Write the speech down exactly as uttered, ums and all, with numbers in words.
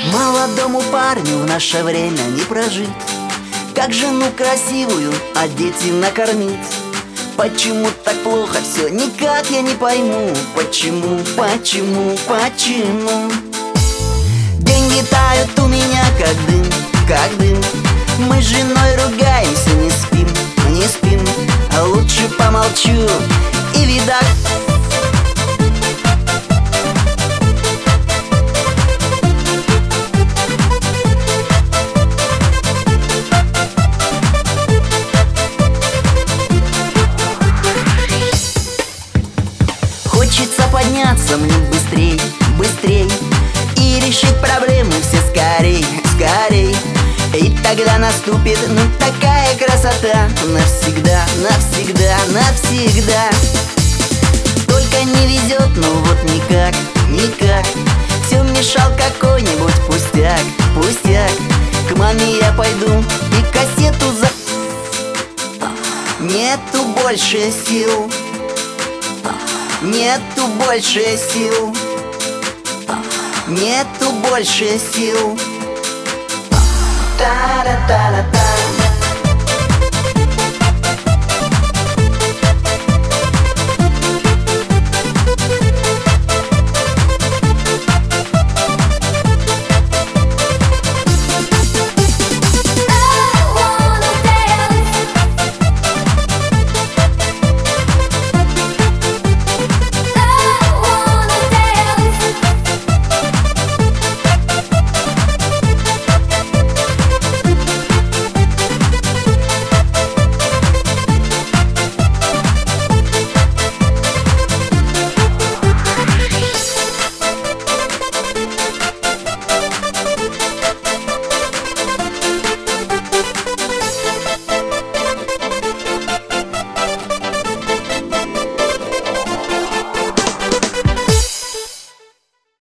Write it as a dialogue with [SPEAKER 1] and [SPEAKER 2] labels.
[SPEAKER 1] Молодому парню в наше время не прожить, как жену красивую одеть и накормить. Почему так плохо все, никак я не пойму. Почему, почему, почему? Деньги тают у меня как дым, как дым. Мы с женой ругаемся, не спим, не спим. А лучше помолчу и видак. Хочется подняться мне быстрей, быстрей и решить проблемы все скорей, скорей. И тогда наступит, ну, такая красота. Навсегда, навсегда, навсегда. Только не везет, ну вот никак, никак. Все мешал какой-нибудь пустяк, пустяк. К маме я пойду и кассету за... Нету больше сил, нету больше сил, нету больше сил. Та-да-та-да-та.